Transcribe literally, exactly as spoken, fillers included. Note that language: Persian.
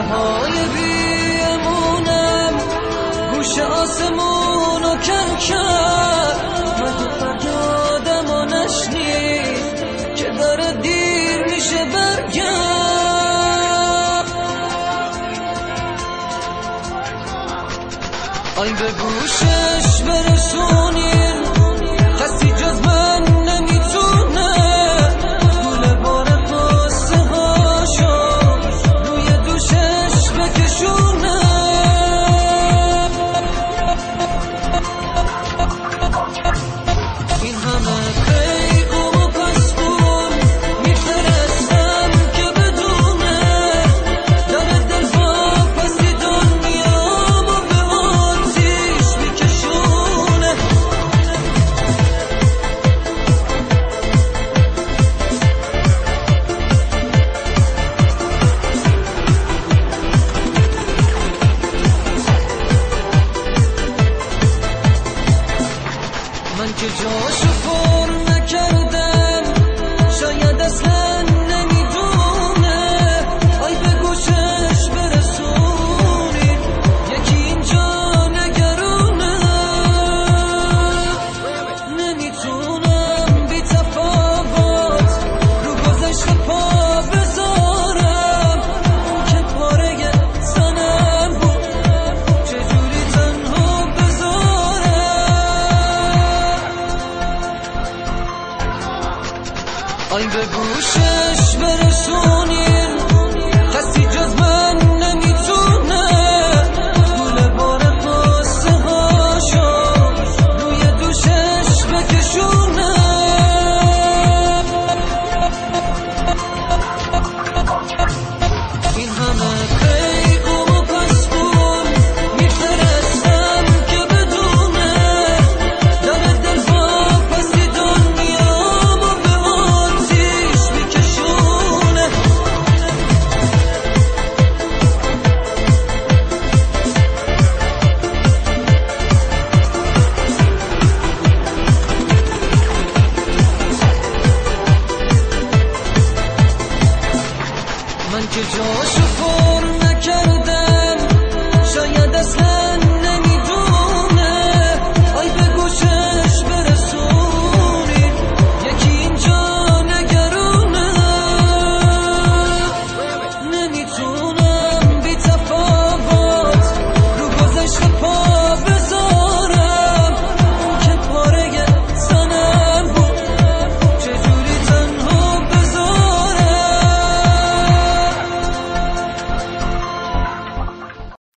های بیمونم گوش آسمون و کن کرد، مگه فریادم و نشنید که داره دیر میشه برگرد. آی به گوشش برسونین کسی جز من نمیتونه گوله بار قصه هاشو روی دوشش بکشونه. این همه پیغام و پسبون میفرستم که بدونه داره دل واپسی دنیامو به آتیش میکشونه. من که جاشو پر نکردم شاید اصلا نمیدونه. آی به گوشش برسونید یکی اینجا نگرونه. نمیتونم بی تفاوت رو گذشته پا بذارم، اون که پاره زنم بود چجوری تنها بذارم. آی به گوشش برسونین کسی جز من نمیتونه گوله بار قصه هاشو روی دوشش بکشونه. این همه پیغام و پسبون میفرستم که بدونه داره دل واپسی دنیامو به آتیش میکشونه. من که جاشو پر نکردم